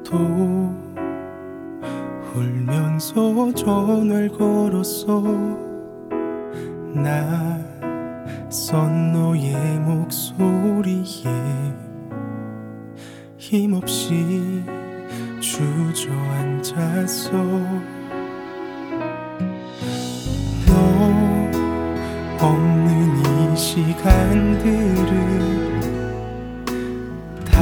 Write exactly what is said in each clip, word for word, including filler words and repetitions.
또 울면서 전화를 걸었어. 낯선 너의 목소리에 힘없이 주저앉았어. 너 없는 이 시간들은 다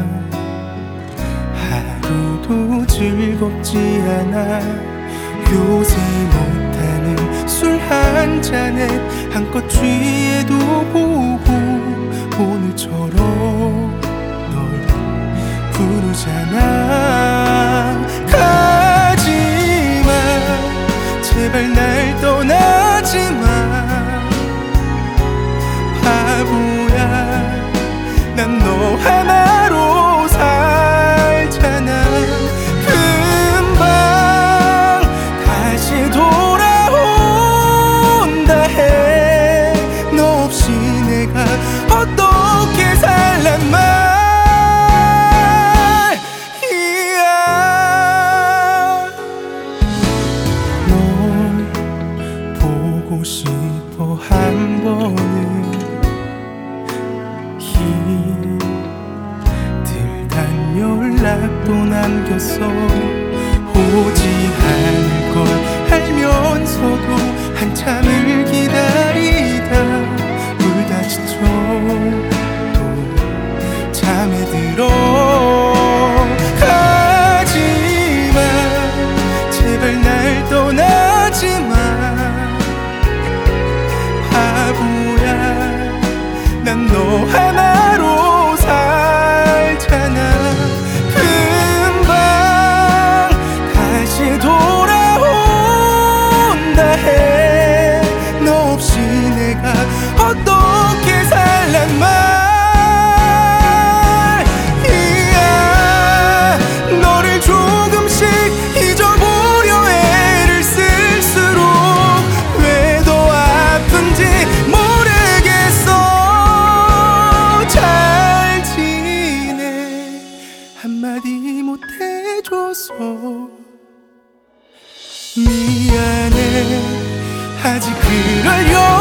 하루도 즐겁지 않아. 요새 못하는 술 한 잔에 한껏 취해도 보고 오늘처럼 널 부르잖아. 가지마 제발 날 떠나지마. 바보야 난 너 하나로 살잖아. 금방 다시 돌아온다 해. 너 없이 내가 어떻게 살란 말이야. 널 보고 싶어 한 번은 연락도 남겼어. 오지 않을 걸 알면서도 한참을 기다리다 울다 지쳐 또 잠에 들어. 가지마 제발 날 떠나지마. 바보야 난 너 하나로 살잖아. 어떻게 살란 말이야. 너를 조금씩 잊어보려 애를 쓸수록 왜 더 아픈지 모르겠어. 잘 지내 한마디 못해줘서 미안해. 아직 그럴 여